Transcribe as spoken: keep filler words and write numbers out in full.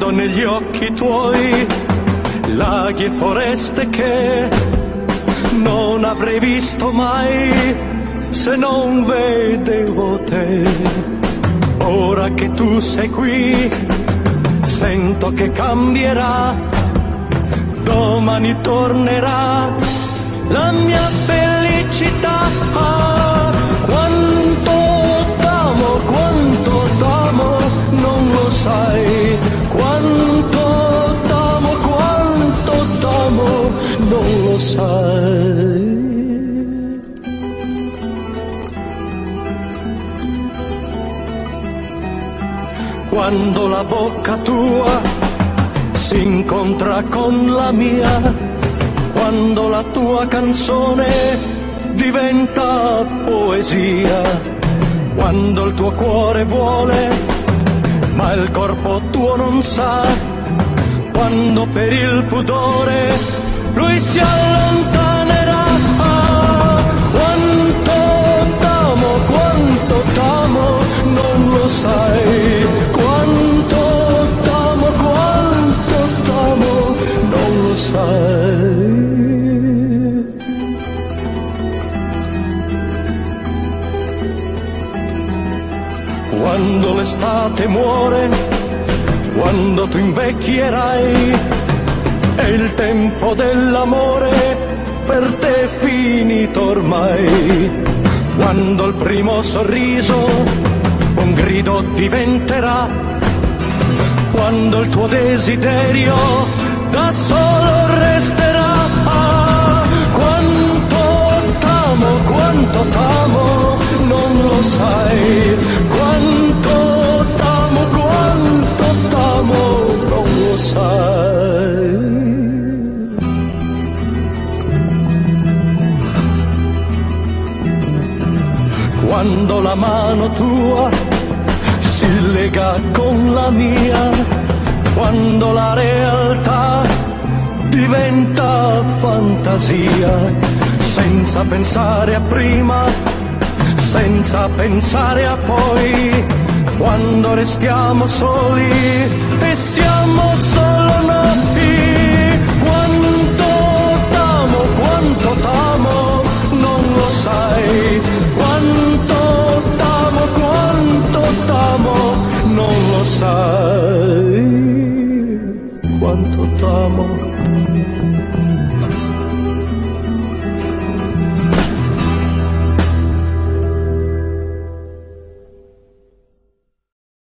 vedo negli occhi tuoi laghi e foreste che non avrei visto mai se non vedevo te. Ora che tu sei qui, sento che cambierà, domani tornerà la mia felicità. Ah, quanto t'amo, quanto t'amo, non lo sai. Quanto t'amo, quanto t'amo, non lo sai. Quando la bocca tua si incontra con la mia, quando la tua canzone diventa poesia, quando il tuo cuore vuole ma il corpo tuo non sa, quando per il pudore lui si allontanerà. Ah, quanto t'amo, quanto t'amo, non lo sai. Quanto t'amo, quanto t'amo, non lo sai. Quando l'estate muore, quando tu invecchierai, è il tempo dell'amore per te finito ormai. Quando il primo sorriso un grido diventerà, quando il tuo desiderio da solo resterà. Ah, quanto t'amo, quanto t'amo, non lo sai. Quanto t'amo, quanto t'amo, non lo sai. Quando la mano tua si lega con la mia, quando la realtà diventa fantasia, senza pensare a prima, senza pensare a poi, quando restiamo soli e siamo soli.